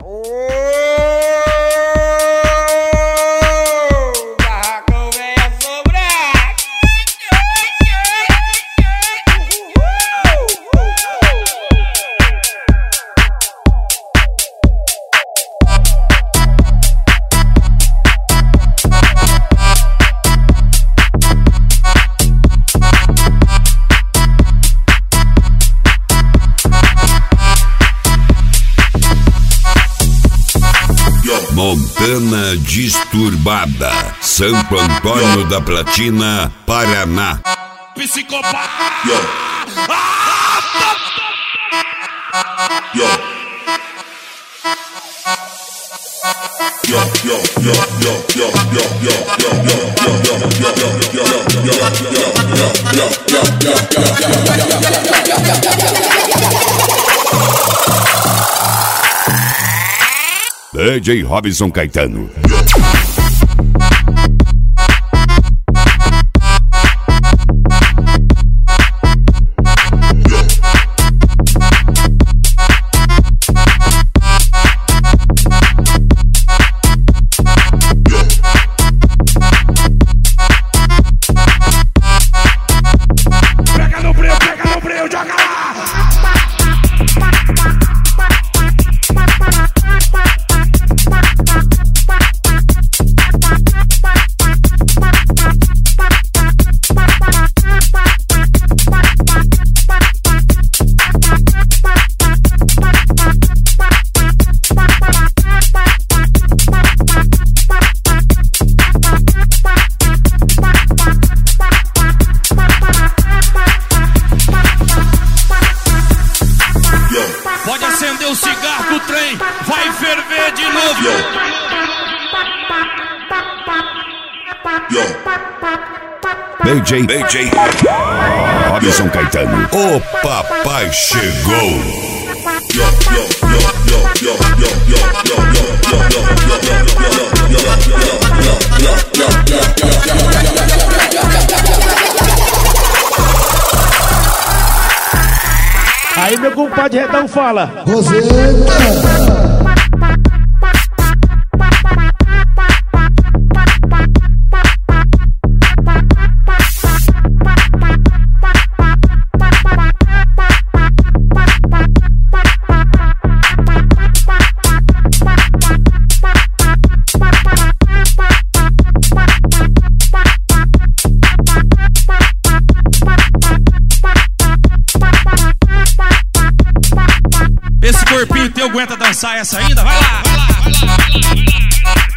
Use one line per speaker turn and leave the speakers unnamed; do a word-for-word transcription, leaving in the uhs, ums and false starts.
Barracão vem assombrado.
Montana Disturbada, Santo Antônio da Platina, Paraná.
Psicopata!
Yo. Yo. Yo, yo, yo, yo, yo, yo, yo, yo,
D J Robson Caetano.
Pega no breu, pega no breu, joga lá! Pode acender o cigarro do trem, vai ferver de novo.
yo.
D J, D J Robson Caetano. O papai chegou.
Yo, yo, yo, yo, yo, yo, yo, yo, yo,
Aí meu compadre Redão fala:
Roseta.
Esse corpinho teu aguenta dançar essa ainda? Vai lá, vai lá, vai lá, vai lá, vai lá.